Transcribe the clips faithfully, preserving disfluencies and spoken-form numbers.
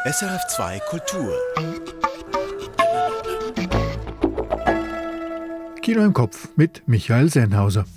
S R F zwei Kultur. Kino im Kopf mit Michael Sennhauser.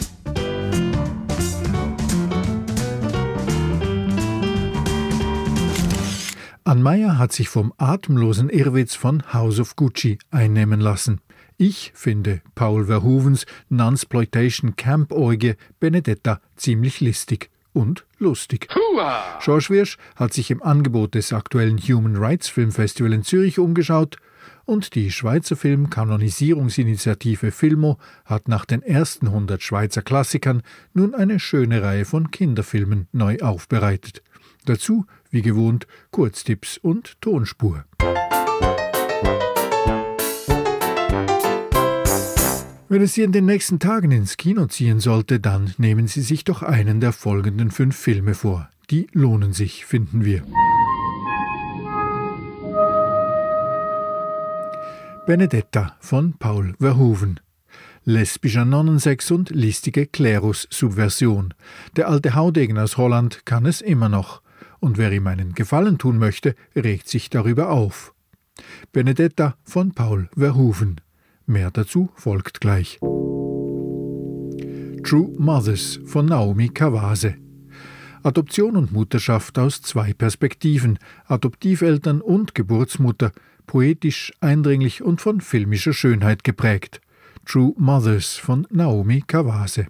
Ann Meyer hat sich vom atemlosen Irrwitz von House of Gucci einnehmen lassen. Ich finde Paul Verhoevens Nunsploitation Camp-Orgie Benedetta ziemlich listig und lustig. Hua! George Wirsch hat sich im Angebot des aktuellen Human Rights Film Festival in Zürich umgeschaut und die Schweizer Film-Kanonisierungsinitiative Filmo hat nach den ersten hundert Schweizer Klassikern nun eine schöne Reihe von Kinderfilmen neu aufbereitet. Dazu, wie gewohnt, Kurztipps und Tonspur. Wenn es Sie in den nächsten Tagen ins Kino ziehen sollte, dann nehmen Sie sich doch einen der folgenden fünf Filme vor. Die lohnen sich, finden wir. Benedetta von Paul Verhoeven. Lesbischer Nonnensex und listige Klerus-Subversion. Der alte Haudegen aus Holland kann es immer noch. Und wer ihm einen Gefallen tun möchte, regt sich darüber auf. Benedetta von Paul Verhoeven. Mehr dazu folgt gleich. True Mothers von Naomi Kawase. Adoption und Mutterschaft aus zwei Perspektiven, Adoptiveltern und Geburtsmutter, poetisch, eindringlich und von filmischer Schönheit geprägt. True Mothers von Naomi Kawase.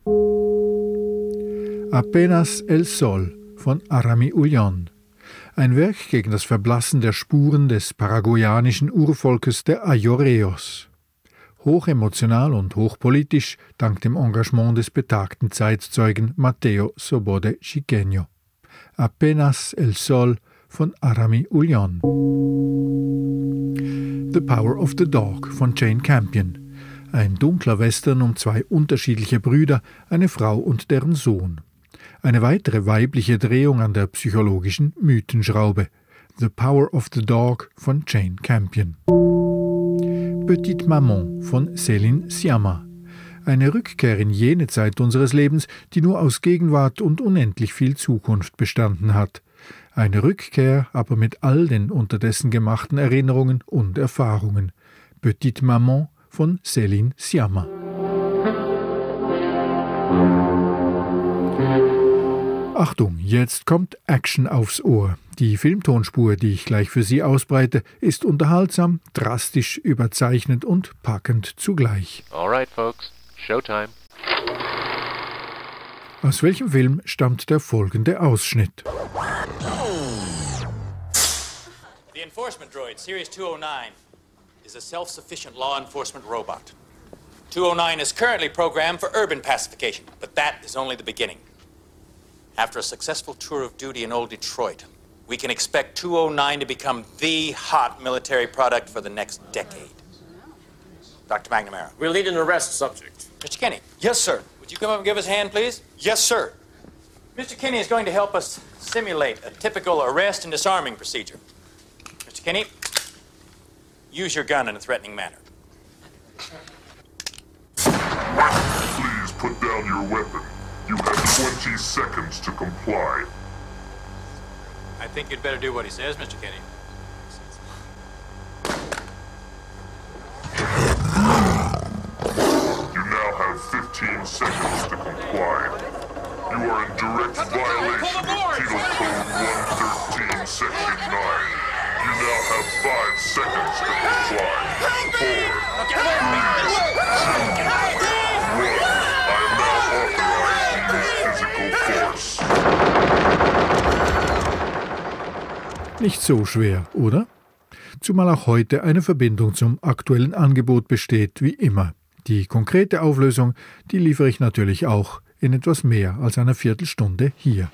Apenas el Sol von Arami Ullón. Ein Werk gegen das Verblassen der Spuren des paraguayanischen Urvolkes der Ayoreos. Hochemotional und hochpolitisch, dank dem Engagement des betagten Zeitzeugen Mateo Sobode Chiqueño. Apenas el Sol von Arami Ullón. The Power of the Dog von Jane Campion. Ein dunkler Western um zwei unterschiedliche Brüder, eine Frau und deren Sohn. Eine weitere weibliche Drehung an der psychologischen Mythenschraube. The Power of the Dog von Jane Campion. Petite Maman von Céline Sciamma. Eine Rückkehr in jene Zeit unseres Lebens, die nur aus Gegenwart und unendlich viel Zukunft bestanden hat. Eine Rückkehr, aber mit all den unterdessen gemachten Erinnerungen und Erfahrungen. Petite Maman von Céline Sciamma. Achtung, jetzt kommt Action aufs Ohr. Die Filmtonspur, die ich gleich für Sie ausbreite, ist unterhaltsam, drastisch, überzeichnet und packend zugleich. All right, folks. Showtime. Aus welchem Film stammt der folgende Ausschnitt? The Enforcement Droid, Series two oh nine, is a self-sufficient law enforcement robot. two oh nine is currently programmed for urban pacification, but that is only the beginning. After a successful tour of duty in old Detroit, we can expect two oh nine to become the hot military product for the next decade. Doctor McNamara. We'll need an arrest subject. Mister Kinney. Yes, sir. Would you come up and give us a hand, please? Yes, sir. Mister Kinney is going to help us simulate a typical arrest and disarming procedure. Mister Kinney, use your gun in a threatening manner. Please put down your weapon. You have twenty seconds to comply. I think you'd better do what he says, Mister Kinney. You now have fifteen seconds to comply. You are in direct violation of Penal Code one thirteen, Section nine. You now have five seconds to comply. Four, three, two, one. I am now authorized to use physical force. Nicht so schwer, oder? Zumal auch heute eine Verbindung zum aktuellen Angebot besteht, wie immer. Die konkrete Auflösung, die liefere ich natürlich auch in etwas mehr als einer Viertelstunde hier.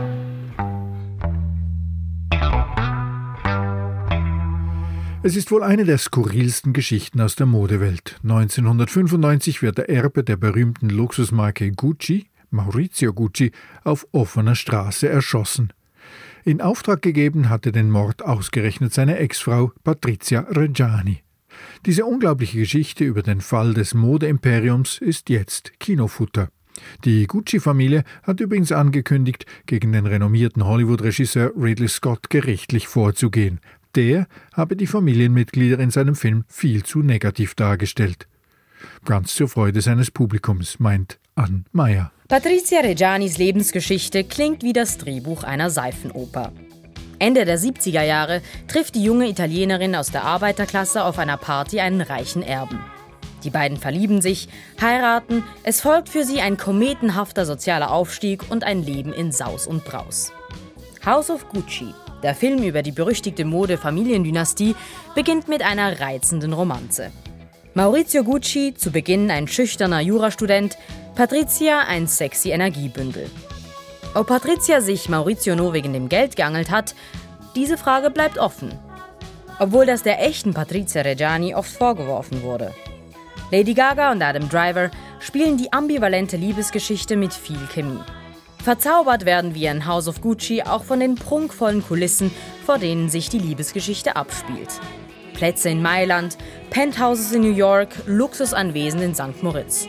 Es ist wohl eine der skurrilsten Geschichten aus der Modewelt. neunzehnhundertfünfundneunzig wird der Erbe der berühmten Luxusmarke Gucci, Maurizio Gucci, auf offener Straße erschossen. In Auftrag gegeben hatte den Mord ausgerechnet seine Ex-Frau Patrizia Reggiani. Diese unglaubliche Geschichte über den Fall des Modeimperiums ist jetzt Kinofutter. Die Gucci-Familie hat übrigens angekündigt, gegen den renommierten Hollywood-Regisseur Ridley Scott gerichtlich vorzugehen. der habe die Familienmitglieder in seinem Film viel zu negativ dargestellt. Ganz zur Freude seines Publikums, meint Ann Meyer. Patrizia Reggianis Lebensgeschichte klingt wie das Drehbuch einer Seifenoper. Ende der siebziger Jahre trifft die junge Italienerin aus der Arbeiterklasse auf einer Party einen reichen Erben. Die beiden verlieben sich, heiraten, es folgt für sie ein kometenhafter sozialer Aufstieg und ein Leben in Saus und Braus. House of Gucci, der Film über die berüchtigte Mode-Familiendynastie, beginnt mit einer reizenden Romanze. Maurizio Gucci, zu Beginn ein schüchterner Jurastudent, Patrizia ein sexy Energiebündel. Ob Patrizia sich Maurizio nur wegen dem Geld geangelt hat, diese Frage bleibt offen. Obwohl das der echten Patrizia Reggiani oft vorgeworfen wurde. Lady Gaga und Adam Driver spielen die ambivalente Liebesgeschichte mit viel Chemie. Verzaubert werden wir in House of Gucci auch von den prunkvollen Kulissen, vor denen sich die Liebesgeschichte abspielt. Plätze in Mailand, Penthouses in New York, Luxusanwesen in Sankt Moritz.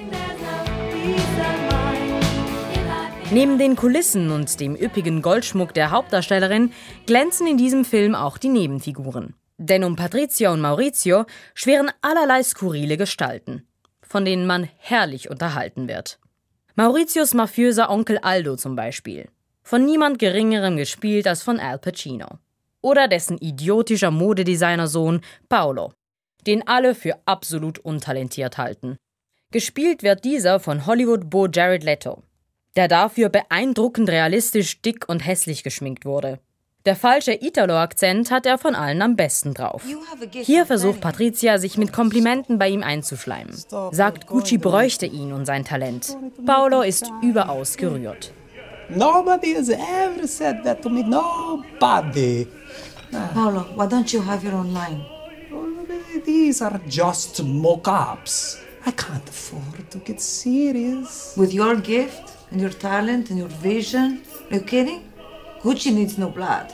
Neben den Kulissen und dem üppigen Goldschmuck der Hauptdarstellerin glänzen in diesem Film auch die Nebenfiguren. Denn um Patrizia und Maurizio schwirren allerlei skurrile Gestalten, von denen man herrlich unterhalten wird. Maurizios mafiöser Onkel Aldo zum Beispiel, von niemand Geringerem gespielt als von Al Pacino. Oder dessen idiotischer Modedesignersohn Paolo, den alle für absolut untalentiert halten. Gespielt wird dieser von Hollywood-Beau Jared Leto, der dafür beeindruckend realistisch dick und hässlich geschminkt wurde. Der falsche Italo-Akzent hat er von allen am besten drauf. Hier versucht Patrizia, sich mit Komplimenten bei ihm einzuschleimen. Sagt, Gucci bräuchte ihn und sein Talent. Paolo ist überaus gerührt. Nobody has ever said that to me. Nobody. Paolo, why don't you have your own line? These are just mock-ups. I can't afford to get serious. With your gift and your talent and your vision, are you kidding? Gucci needs no blood.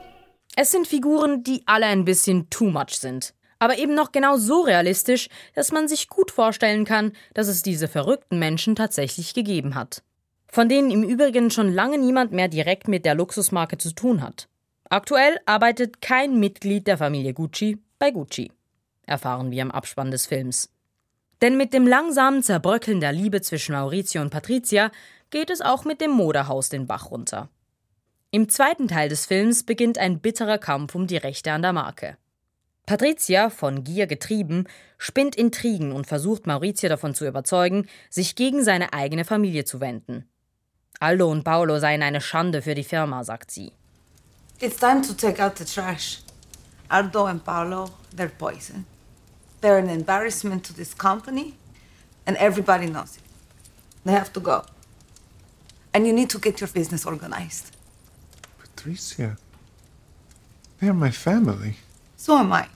Es sind Figuren, die alle ein bisschen too much sind. Aber eben noch genau so realistisch, dass man sich gut vorstellen kann, dass es diese verrückten Menschen tatsächlich gegeben hat. Von denen im Übrigen schon lange niemand mehr direkt mit der Luxusmarke zu tun hat. Aktuell arbeitet kein Mitglied der Familie Gucci bei Gucci, erfahren wir im Abspann des Films. Denn mit dem langsamen Zerbröckeln der Liebe zwischen Maurizio und Patrizia geht es auch mit dem Modehaus den Bach runter. Im zweiten Teil des Films beginnt ein bitterer Kampf um die Rechte an der Marke. Patrizia, von Gier getrieben, spinnt Intrigen und versucht Maurizio davon zu überzeugen, sich gegen seine eigene Familie zu wenden. Aldo und Paolo seien eine Schande für die Firma, sagt sie. It's time to take out the trash. Aldo and Paolo, they're poison. They're an embarrassment to this company, and everybody knows it. They have to go. And you need to get your business organized. Patrizia, they're my family. So am I.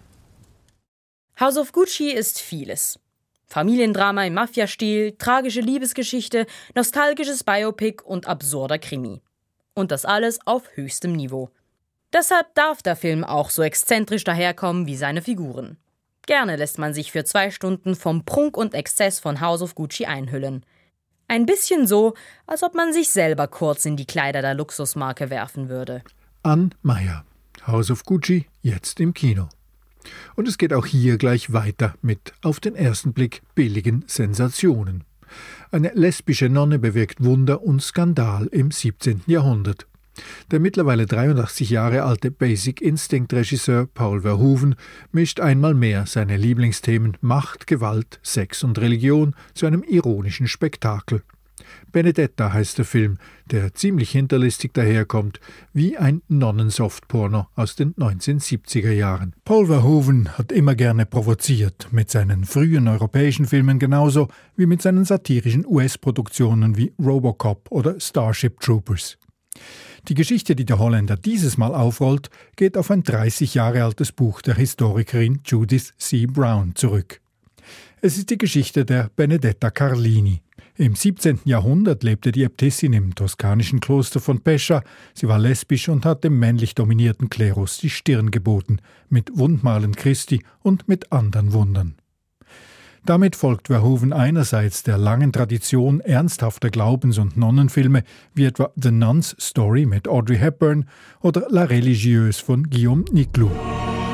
House of Gucci ist vieles. Familiendrama im Mafia-Stil, tragische Liebesgeschichte, nostalgisches Biopic und absurder Krimi. Und das alles auf höchstem Niveau. Deshalb darf der Film auch so exzentrisch daherkommen wie seine Figuren. Gerne lässt man sich für zwei Stunden vom Prunk und Exzess von House of Gucci einhüllen. Ein bisschen so, als ob man sich selber kurz in die Kleider der Luxusmarke werfen würde. Ann Meyer, House of Gucci, jetzt im Kino. Und es geht auch hier gleich weiter mit auf den ersten Blick billigen Sensationen. Eine lesbische Nonne bewirkt Wunder und Skandal im siebzehnten Jahrhundert. Der mittlerweile dreiundachtzig Jahre alte Basic Instinct-Regisseur Paul Verhoeven mischt einmal mehr seine Lieblingsthemen Macht, Gewalt, Sex und Religion zu einem ironischen Spektakel. Benedetta heißt der Film, der ziemlich hinterlistig daherkommt, wie ein Nonnen-Softporno aus den neunzehnhundertsiebziger Jahren. Paul Verhoeven hat immer gerne provoziert, mit seinen frühen europäischen Filmen genauso wie mit seinen satirischen U S-Produktionen wie Robocop oder Starship Troopers. Die Geschichte, die der Holländer dieses Mal aufrollt, geht auf ein dreißig Jahre altes Buch der Historikerin Judith C. Brown zurück. Es ist die Geschichte der Benedetta Carlini. Im siebzehnten Jahrhundert lebte die Äbtissin im toskanischen Kloster von Pescia. Sie war lesbisch und hat dem männlich dominierten Klerus die Stirn geboten, mit Wundmalen Christi und mit anderen Wundern. Damit folgt Verhoeven einerseits der langen Tradition ernsthafter Glaubens- und Nonnenfilme, wie etwa The Nun's Story mit Audrey Hepburn oder La Religieuse von Guillaume Niclou.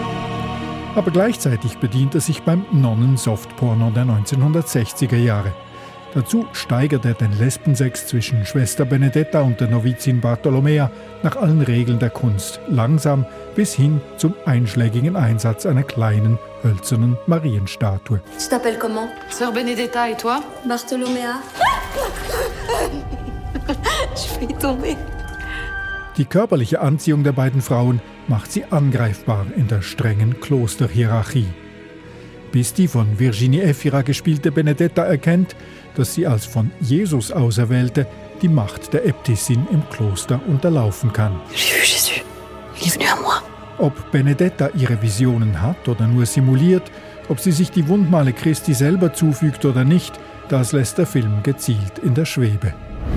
Aber gleichzeitig bedient er sich beim Nonnen-Softporno der neunzehnhundertsechziger Jahre. Dazu steigert er den Lesbensex zwischen Schwester Benedetta und der Novizin Bartolomea nach allen Regeln der Kunst langsam bis hin zum einschlägigen Einsatz einer kleinen, hölzernen Marienstatue. Tu t'appelles comment? Sœur Benedetta, et toi? Bartolomea. Je vais tomber. Die körperliche Anziehung der beiden Frauen macht sie angreifbar in der strengen Klosterhierarchie. Bis die von Virginie Efira gespielte Benedetta erkennt, dass sie als von Jesus Auserwählte die Macht der Äbtissin im Kloster unterlaufen kann. J'ai vu Jésus. Il est venu à moi. Ob Benedetta ihre Visionen hat oder nur simuliert, ob sie sich die Wundmale Christi selber zufügt oder nicht, das lässt der Film gezielt in der Schwebe.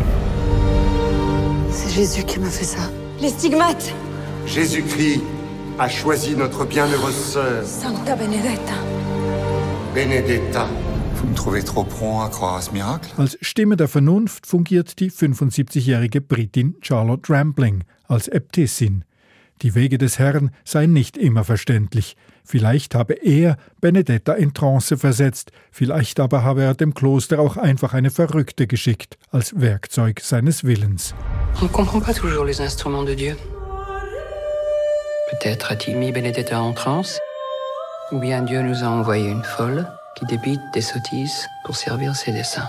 C'est Jésus qui m'a fait ça. Les stigmates. Jésus-Christ a choisi notre bienheureuse sœur. Santa Benedetta. Benedetta. Vous me trouvez trop prompt à croire à ce miracle? Als Stimme der Vernunft fungiert die fünfundsiebzigjährige Britin Charlotte Rampling als Äbtissin. Die Wege des Herrn seien nicht immer verständlich. Vielleicht habe er Benedetta in Trance versetzt, vielleicht aber habe er dem Kloster auch einfach eine Verrückte geschickt, als Werkzeug seines Willens. On ne comprend pas toujours les instruments de Dieu. Peut-être a-t-il mis Benedetta en transe, ou bien Dieu nous a envoyé une folle qui débite des sottises pour servir ses desseins.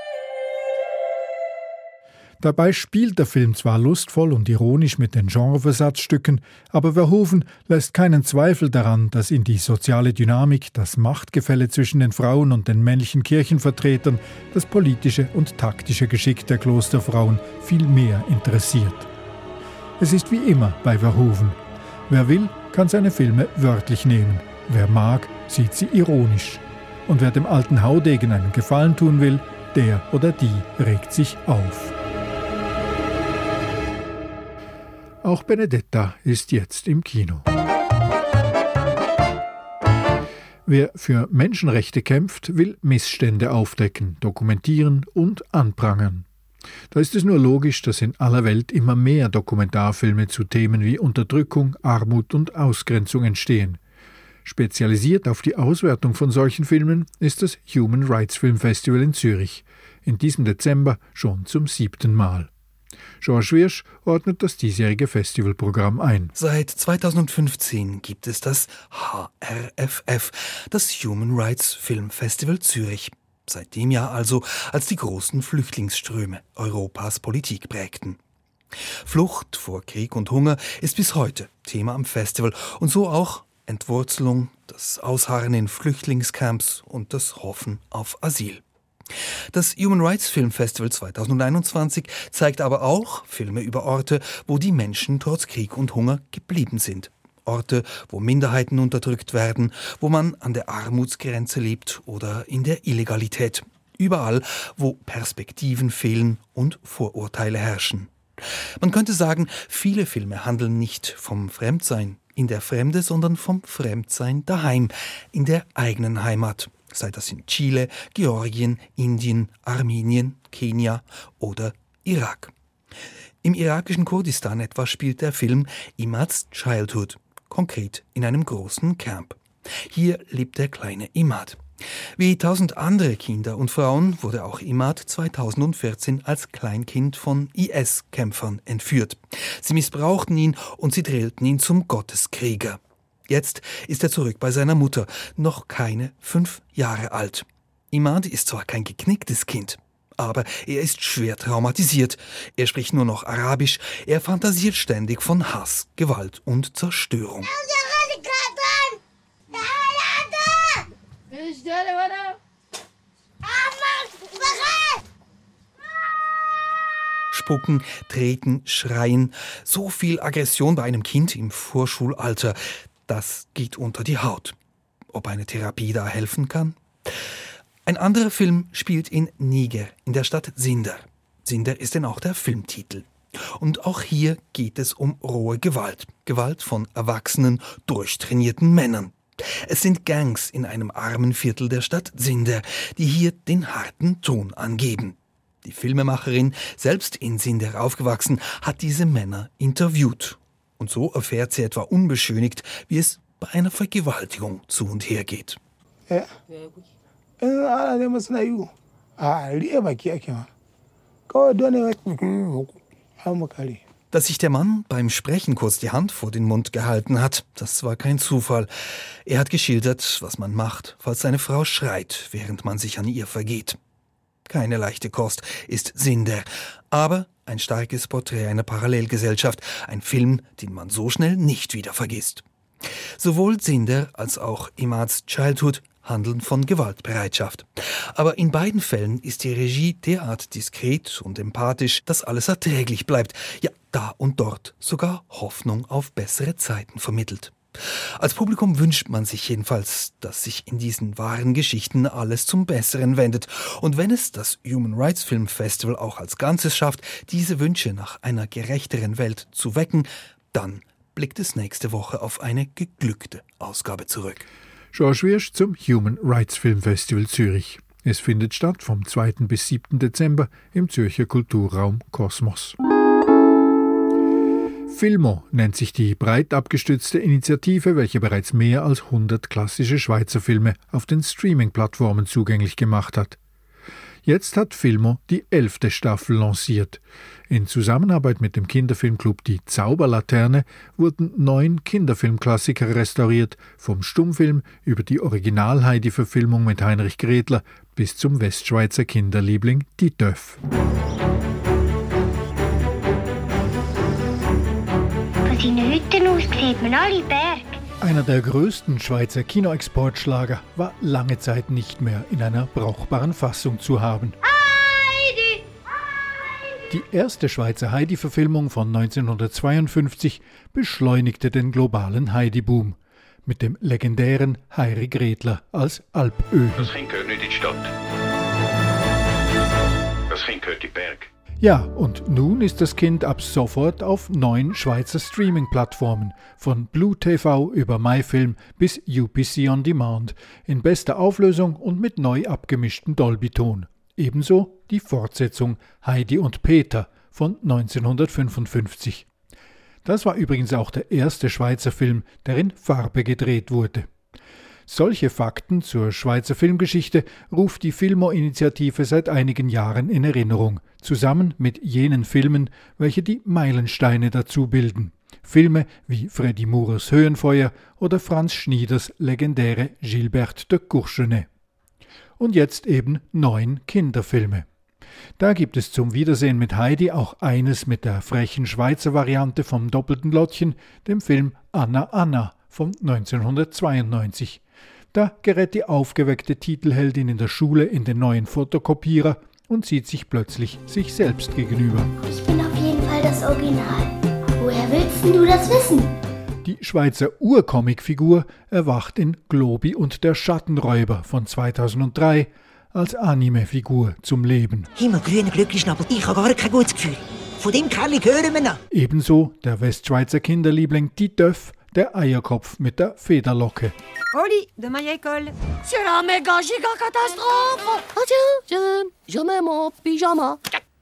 Dabei spielt der Film zwar lustvoll und ironisch mit den Genreversatzstücken, aber Verhoeven lässt keinen Zweifel daran, dass ihn die soziale Dynamik, das Machtgefälle zwischen den Frauen und den männlichen Kirchenvertretern, das politische und taktische Geschick der Klosterfrauen viel mehr interessiert. Es ist wie immer bei Verhoeven. Wer will, kann seine Filme wörtlich nehmen. Wer mag, sieht sie ironisch. Und wer dem alten Haudegen einen Gefallen tun will, der oder die regt sich auf. Auch Benedetta ist jetzt im Kino. Wer für Menschenrechte kämpft, will Missstände aufdecken, dokumentieren und anprangern. Da ist es nur logisch, dass in aller Welt immer mehr Dokumentarfilme zu Themen wie Unterdrückung, Armut und Ausgrenzung entstehen. Spezialisiert auf die Auswertung von solchen Filmen ist das Human Rights Film Festival in Zürich, in diesem Dezember schon zum siebten Mal. George Wirsch ordnet das diesjährige Festivalprogramm ein. Seit zweitausendfünfzehn gibt es das H R F F, das Human Rights Film Festival Zürich. Seit dem Jahr also, als die großen Flüchtlingsströme Europas Politik prägten. Flucht vor Krieg und Hunger ist bis heute Thema am Festival und so auch Entwurzelung, das Ausharren in Flüchtlingscamps und das Hoffen auf Asyl. Das Human Rights Film Festival zweitausendeinundzwanzig zeigt aber auch Filme über Orte, wo die Menschen trotz Krieg und Hunger geblieben sind. Orte, wo Minderheiten unterdrückt werden, wo man an der Armutsgrenze lebt oder in der Illegalität. Überall, wo Perspektiven fehlen und Vorurteile herrschen. Man könnte sagen, viele Filme handeln nicht vom Fremdsein in der Fremde, sondern vom Fremdsein daheim, in der eigenen Heimat. Sei das in Chile, Georgien, Indien, Armenien, Kenia oder Irak. Im irakischen Kurdistan etwa spielt der Film Imad's Childhood, konkret in einem großen Camp. Hier lebt der kleine Imad. Wie tausend andere Kinder und Frauen wurde auch Imad zweitausendvierzehn als Kleinkind von I S-Kämpfern entführt. Sie missbrauchten ihn und sie drillten ihn zum Gotteskrieger. Jetzt ist er zurück bei seiner Mutter, noch keine fünf Jahre alt. Imad ist zwar kein geknicktes Kind, aber er ist schwer traumatisiert. Er spricht nur noch Arabisch, er fantasiert ständig von Hass, Gewalt und Zerstörung. Spucken, treten, schreien. So viel Aggression bei einem Kind im Vorschulalter. Das geht unter die Haut. Ob eine Therapie da helfen kann? Ein anderer Film spielt in Niger, in der Stadt Zinder. Zinder ist denn auch der Filmtitel. Und auch hier geht es um rohe Gewalt. Gewalt von erwachsenen, durchtrainierten Männern. Es sind Gangs in einem armen Viertel der Stadt Zinder, die hier den harten Ton angeben. Die Filmemacherin, selbst in Zinder aufgewachsen, hat diese Männer interviewt. Und so erfährt sie etwa unbeschönigt, wie es bei einer Vergewaltigung zu und her geht. Dass sich der Mann beim Sprechen kurz die Hand vor den Mund gehalten hat, das war kein Zufall. Er hat geschildert, was man macht, falls seine Frau schreit, während man sich an ihr vergeht. Keine leichte Kost ist Zinder, aber ein starkes Porträt einer Parallelgesellschaft, ein Film, den man so schnell nicht wieder vergisst. Sowohl Zinder als auch Imad's Childhood handeln von Gewaltbereitschaft. Aber in beiden Fällen ist die Regie derart diskret und empathisch, dass alles erträglich bleibt, ja, da und dort sogar Hoffnung auf bessere Zeiten vermittelt. Als Publikum wünscht man sich jedenfalls, dass sich in diesen wahren Geschichten alles zum Besseren wendet. Und wenn es das Human Rights Film Festival auch als Ganzes schafft, diese Wünsche nach einer gerechteren Welt zu wecken, dann blickt es nächste Woche auf eine geglückte Ausgabe zurück. George Wirsch zum Human Rights Film Festival Zürich. Es findet statt vom zweiten bis siebten Dezember im Zürcher Kulturraum Kosmos. Filmo nennt sich die breit abgestützte Initiative, welche bereits mehr als hundert klassische Schweizer Filme auf den Streaming-Plattformen zugänglich gemacht hat. Jetzt hat Filmo die elfte Staffel lanciert. In Zusammenarbeit mit dem Kinderfilmclub Die Zauberlaterne wurden neun Kinderfilmklassiker restauriert, vom Stummfilm über die Original-Heidi-Verfilmung mit Heinrich Gretler bis zum Westschweizer Kinderliebling Die Döff. Von seinen Hütten aus sieht man alle Berge. Einer der größten Schweizer Kinoexportschlager war lange Zeit nicht mehr in einer brauchbaren Fassung zu haben. Heidi! Die erste Schweizer Heidi-Verfilmung von neunzehnhundertzweiundfünfzig beschleunigte den globalen Heidi-Boom mit dem legendären Heiri Gretler als Alpöhi. Das Kind gehört nicht in die Stadt. Das Kind gehört in die Berge. Ja, und nun ist das Kind ab sofort auf neun Schweizer Streaming-Plattformen, von Blue T V über MyFilm bis U P C On Demand, in bester Auflösung und mit neu abgemischtem Dolby-Ton. Ebenso die Fortsetzung Heidi und Peter von neunzehnhundertfünfundfünfzig. Das war übrigens auch der erste Schweizer Film, der in Farbe gedreht wurde. Solche Fakten zur Schweizer Filmgeschichte ruft die Filmo-Initiative seit einigen Jahren in Erinnerung, zusammen mit jenen Filmen, welche die Meilensteine dazu bilden. Filme wie Freddy Murers Höhenfeuer oder Franz Schnieders legendäre Gilberte de Courgenay. Und jetzt eben neun Kinderfilme. Da gibt es zum Wiedersehen mit Heidi auch eines mit der frechen Schweizer Variante vom doppelten Lottchen, dem Film Anna Anna von neunzehnhundertzweiundneunzig. Da gerät die aufgeweckte Titelheldin in der Schule in den neuen Fotokopierer und sieht sich plötzlich sich selbst gegenüber. Ich bin auf jeden Fall das Original. Woher willst du das wissen? Die Schweizer Urcomicfigur erwacht in Globi und der Schattenräuber von zweitausenddrei als Anime-Figur zum Leben. Himmelgrüner Glücklischnabel, ich habe gar kein gutes Gefühl. Von dem Kerl hören wir noch. Ebenso der Westschweizer Kinderliebling Die Döff, der Eierkopf mit der Federlocke. Oli, demain y a école. C'est la méga giga catastrophe. Oh tiens, je mets mon pyjama.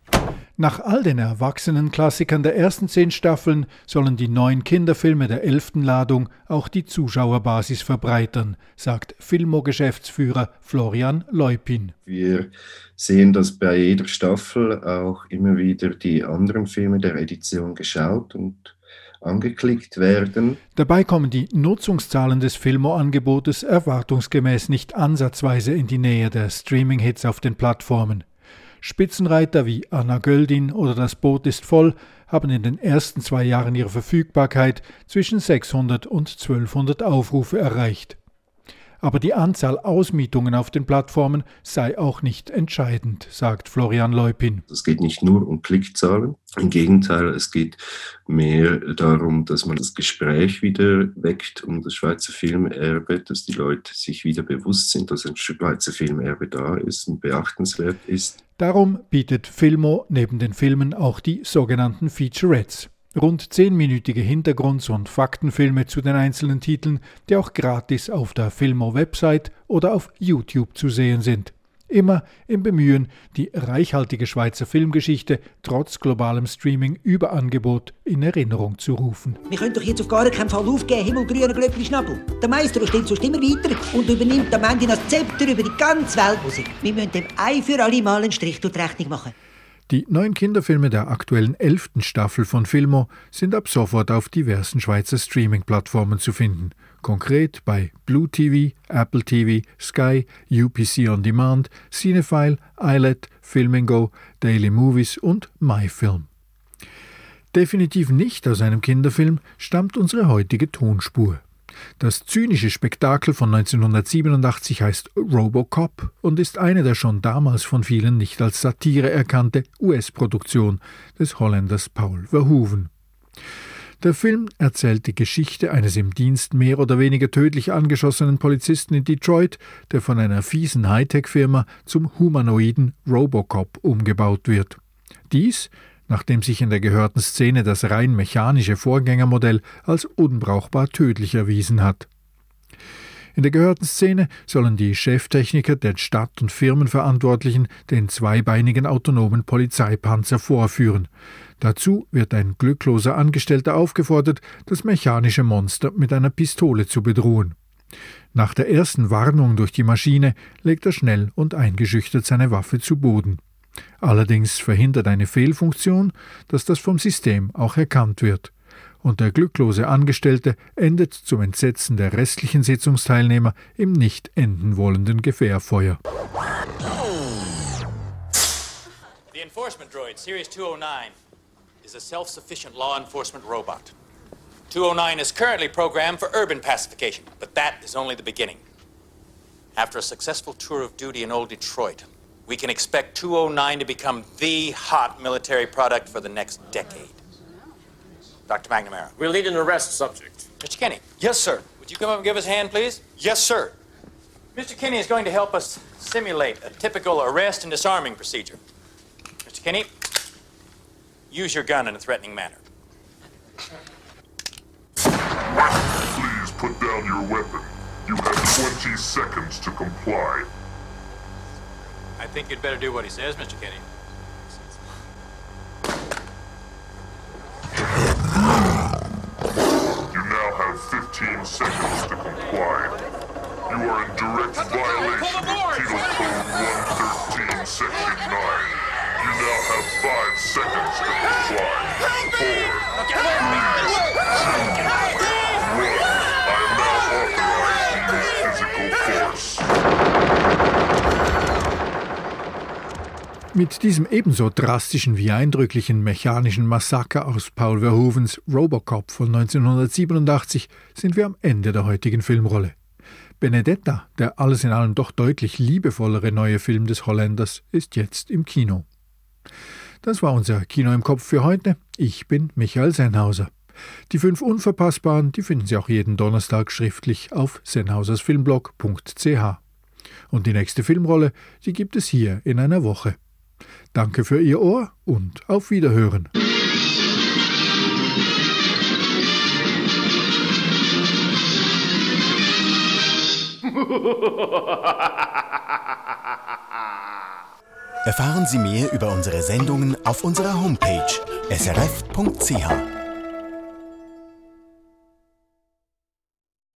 Nach all den erwachsenen Klassikern der ersten zehn Staffeln sollen die neun Kinderfilme der elften Ladung auch die Zuschauerbasis verbreitern, sagt Filmo-Geschäftsführer Florian Leupin. Wir sehen, dass bei jeder Staffel auch immer wieder die anderen Filme der Edition geschaut und angeklickt werden. Dabei kommen die Nutzungszahlen des Filmo-Angebotes erwartungsgemäß nicht ansatzweise in die Nähe der Streaming-Hits auf den Plattformen. Spitzenreiter wie Anna Göldin oder Das Boot ist voll haben in den ersten zwei Jahren ihrer Verfügbarkeit zwischen sechshundert und zwölfhundert Aufrufe erreicht. Aber die Anzahl Ausmietungen auf den Plattformen sei auch nicht entscheidend, sagt Florian Leupin. Es geht nicht nur um Klickzahlen, im Gegenteil, es geht mehr darum, dass man das Gespräch wieder weckt um das Schweizer Filmerbe, dass die Leute sich wieder bewusst sind, dass ein Schweizer Filmerbe da ist und beachtenswert ist. Darum bietet Filmo neben den Filmen auch die sogenannten Featurettes. Rund zehnminütige Hintergrunds- und Faktenfilme zu den einzelnen Titeln, die auch gratis auf der Filmo-Website oder auf YouTube zu sehen sind. Immer im Bemühen, die reichhaltige Schweizer Filmgeschichte trotz globalem Streaming-Überangebot in Erinnerung zu rufen. Wir können doch jetzt auf gar keinen Fall aufgeben, himmelgrüner Glöckli-Schnabel. Der Meister steht sonst immer weiter und übernimmt am Ende das Zepter über die ganze Weltmusik. Wir müssen dem ein für alle Mal einen Strich durch die Rechnung machen. Die neuen Kinderfilme der aktuellen elften Staffel von Filmo sind ab sofort auf diversen Schweizer Streaming-Plattformen zu finden. Konkret bei Blue T V, Apple T V, Sky, U P C On Demand, Cinefile, iLet, Filmingo, Daily Movies und MyFilm. Definitiv nicht aus einem Kinderfilm stammt unsere heutige Tonspur. Das zynische Spektakel von neunzehnhundertsiebenundachtzig heißt Robocop und ist eine der schon damals von vielen nicht als Satire erkannte U S-Produktion des Holländers Paul Verhoeven. Der Film erzählt die Geschichte eines im Dienst mehr oder weniger tödlich angeschossenen Polizisten in Detroit, der von einer fiesen Hightech-Firma zum humanoiden Robocop umgebaut wird. Dies, nachdem sich in der gehörten Szene das rein mechanische Vorgängermodell als unbrauchbar tödlich erwiesen hat. In der gehörten Szene sollen die Cheftechniker der Stadt- und Firmenverantwortlichen den zweibeinigen autonomen Polizeipanzer vorführen. Dazu wird ein glückloser Angestellter aufgefordert, das mechanische Monster mit einer Pistole zu bedrohen. Nach der ersten Warnung durch die Maschine legt er schnell und eingeschüchtert seine Waffe zu Boden. Allerdings verhindert eine Fehlfunktion, dass das vom System auch erkannt wird. Und der glücklose Angestellte endet zum Entsetzen der restlichen Sitzungsteilnehmer im nicht enden wollenden Gefährfeuer. The Enforcement Droid, Series two oh nine, is a self-sufficient law enforcement robot. two oh nine is currently programmed for urban pacification, but that is only the beginning. After a successful tour of duty in old Detroit, we can expect two oh nine to become the hot military product for the next decade. Doctor McNamara. We'll need an arrest subject. Mister Kinney. Yes, sir. Would you come up and give us a hand, please? Yes, sir. Mister Kinney is going to help us simulate a typical arrest and disarming procedure. Mister Kinney, use your gun in a threatening manner. Please put down your weapon. You have twenty seconds to comply. I think you'd better do what he says, Mister Kinney. You now have fifteen seconds to comply. You are in direct violation of Penal Code one thirteen, Section nine. You now have five seconds to comply. Four, three, two, one. I am now authorized to use physical force. Mit diesem ebenso drastischen wie eindrücklichen mechanischen Massaker aus Paul Verhoevens Robocop von neunzehnhundertsiebenundachtzig sind wir am Ende der heutigen Filmrolle. Benedetta, der alles in allem doch deutlich liebevollere neue Film des Holländers, ist jetzt im Kino. Das war unser Kino im Kopf für heute. Ich bin Michael Sennhauser. Die fünf Unverpassbaren, die finden Sie auch jeden Donnerstag schriftlich auf sennhausersfilmblog punkt c h. Und die nächste Filmrolle, die gibt es hier in einer Woche. Danke für Ihr Ohr und auf Wiederhören. Erfahren Sie mehr über unsere Sendungen auf unserer Homepage s r f punkt c h.